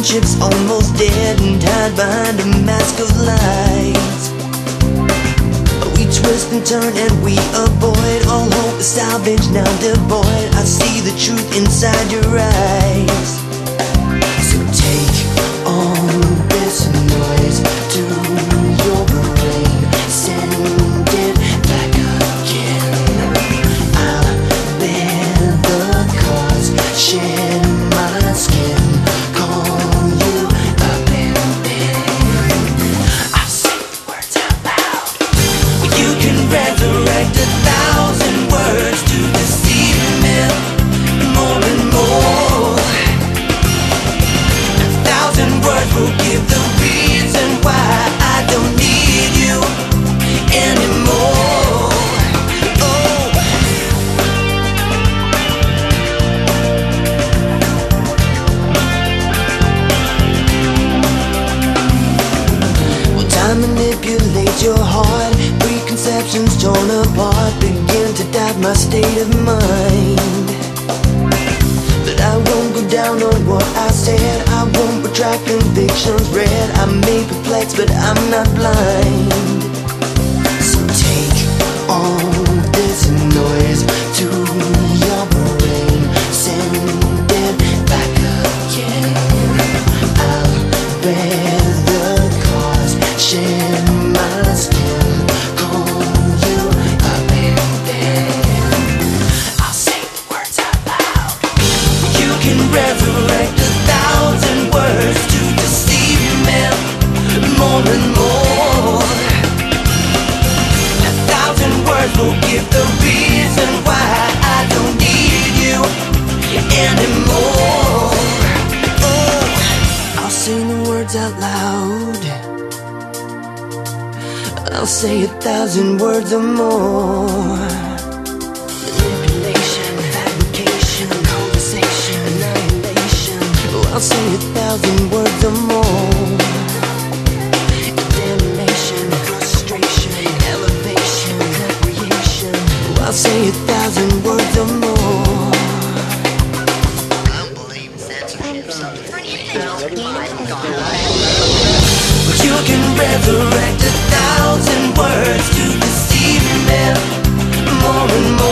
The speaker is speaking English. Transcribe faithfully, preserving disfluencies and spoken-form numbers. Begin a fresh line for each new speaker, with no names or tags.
friendship's almost dead and hide behind a mask of lies. We twist and turn and we avoid all hope is salvage, now devoid. I see the truth inside your eyes. So take all this noise to your brain, send it back again. I'll bear the cause, shed my skin, call you up and then I'll say the words out loud. You can resurrect a thousand words to deceive me more and more. A thousand words will give the reason why I don't need you anymore. Oh, well, time manipulates your heart, preconceptions torn apart begin to doubt my state of mind. But I won't go down on what I said, I won't retract convictions read. I may perplex but I'm not blind. So take all this noise to your brain, send it back again. I'll bear the cause, shed my skin, call you up and then I'll say the words out loud. You can resurrect a thousand words to deceive me more and more. A thousand words will give the reason why I don't need you anymore. Oh, I'll say the words out loud, I'll say a thousand words or more. Manipulation, fabrication, conversation, annihilation. Oh, I'll say a thousand words or more. Damnation, frustration, elevation, recreation. Oh, I'll say a thousand words or more.
Unbelievable censorship, something.
You can resurrect a thousand words to deceive me more and more.